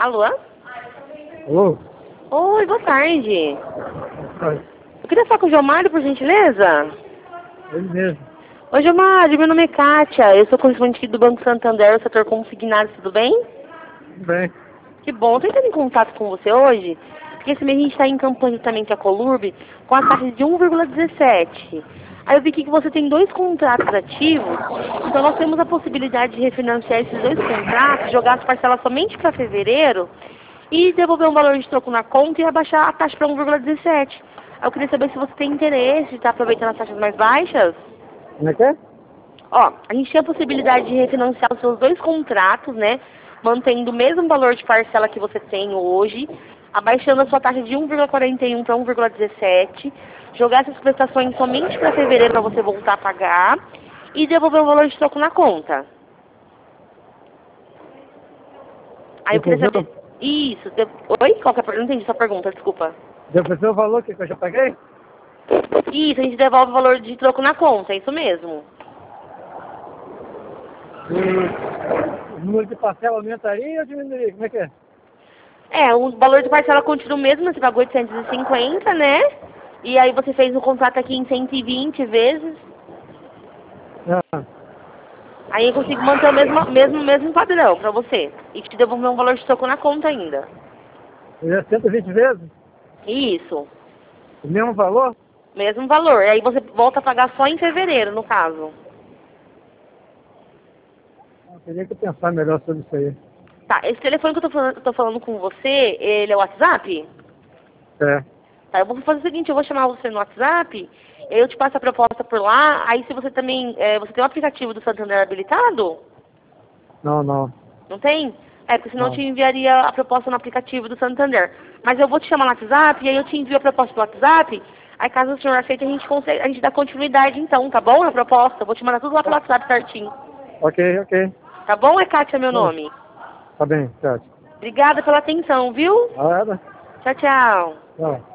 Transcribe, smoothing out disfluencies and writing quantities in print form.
Alô? Alô? Oi, boa tarde. Oi. Eu queria falar com o Gilmário, por gentileza. Ele mesmo. Oi, Gilmário, meu nome é Kátia. Eu sou correspondente aqui do Banco Santander, o setor consignado, tudo bem? Tudo bem. Que bom. Eu tô entrando em contato com você hoje, porque esse mês a gente está em campanha também com a Colurb, com a taxa de 1,17. Aí eu vi aqui que você tem 2 contratos ativos, então nós temos a possibilidade de refinanciar esses 2 contratos, jogar as parcelas somente para fevereiro e devolver um valor de troco na conta e abaixar a taxa para 1,17. Aí eu queria saber se você tem interesse de estar aproveitando as taxas mais baixas. Como é que é? Ó, a gente tem a possibilidade de refinanciar os seus 2 contratos, né? Mantendo o mesmo valor de parcela que você tem hoje, abaixando a sua taxa de 1,41 para 1,17, jogar essas prestações somente para fevereiro para você voltar a pagar e devolver o valor de troco na conta. Aí eu queria saber... Devolveu? Isso. Oi? Qual que é a pergunta? Não entendi sua pergunta, desculpa. Devolveu o valor que eu já paguei? Isso, a gente devolve o valor de troco na conta, é isso mesmo. E o número de parcela aumentaria ou diminuiria? Como é que é? É, o valor de parcela continua o mesmo, você pagou 850, né? E aí você fez o contrato aqui em 120 vezes. Ah, Aí eu consigo manter o mesmo padrão pra você. E te devolver um valor de troco na conta ainda. é 120 vezes? Isso. O mesmo valor? Mesmo valor. Aí você volta a pagar só em fevereiro, no caso. Teria que pensar melhor sobre isso aí. Tá, esse telefone que eu tô falando com você, ele é o WhatsApp? É. Tá, eu vou fazer o seguinte, eu vou chamar você no WhatsApp, aí eu te passo a proposta por lá, aí se você também, você tem um aplicativo do Santander habilitado? Não, não. Não tem? É, porque senão eu Não. te enviaria a proposta no aplicativo do Santander. Mas eu vou te chamar no WhatsApp, e aí eu te envio a proposta pelo WhatsApp, aí caso o senhor aceite, a gente dá continuidade então, tá bom? Na proposta, eu vou te mandar tudo lá pelo WhatsApp certinho. Ok, ok. Tá bom? É Kátia meu nome. Tá bem, certo. Obrigada pela atenção, viu? Nada. Tchau, tchau. Tchau.